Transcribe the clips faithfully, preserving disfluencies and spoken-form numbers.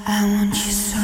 I want you so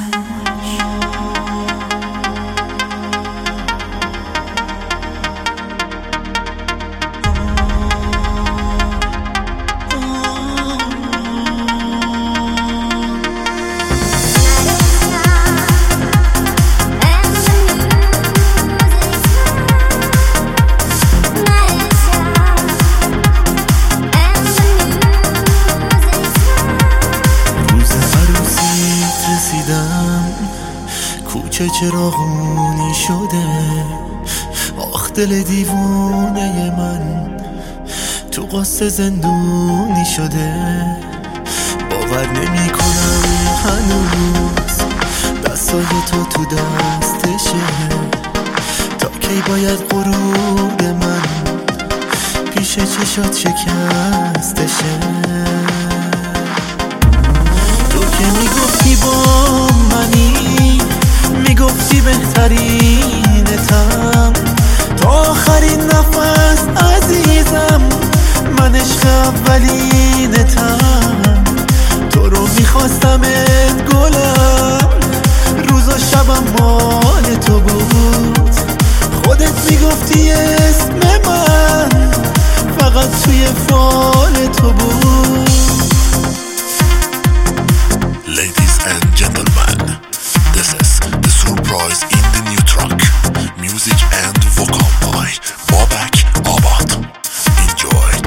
کوچه چراغونی شده، آخ دل دیوونه من تو قصه زندونی شده. باور نمی کنم هنوز دستای تو تو دستشه، تا کی باید غرور من پیش چشات شکستشه. تو که میگفتی با منی، میگفتی بهترینتم تا آخرین نفس عزیزم، من عشق اولینتم. تو رو میخواستمت گلم، روز و شبم مال تو بود. خودت میگفتی اسم من فقط توی فال تو بود. Ladies and gentlemen, this is the surprise in the new track. Music and vocal by Babak Abad. Enjoy it.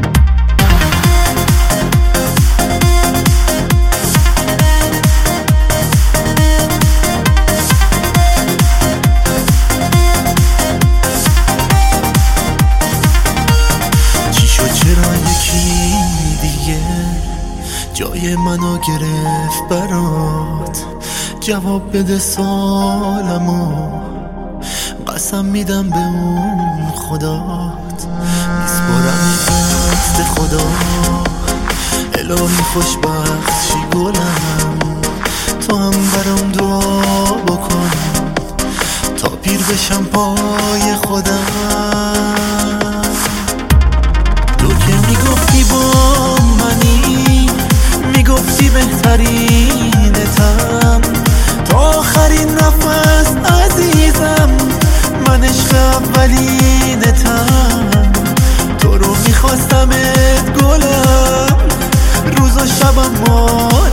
چی شد چرا یکی دیگه جای منو گرفت برات؟ جواب بده سالمو، قسم میدم به اون خدات، میسپارم دست خدا. الهی خوشبخت شی گلم، تو هم برام دعا بکن تا پیر بشم پای خودم. تو که میگفتی با منی، میگفتی بهترینتم تا آخرین نفس عزیزم، من عشق اولینتم. تو رو میخواستمت گلم، روز و شبم مال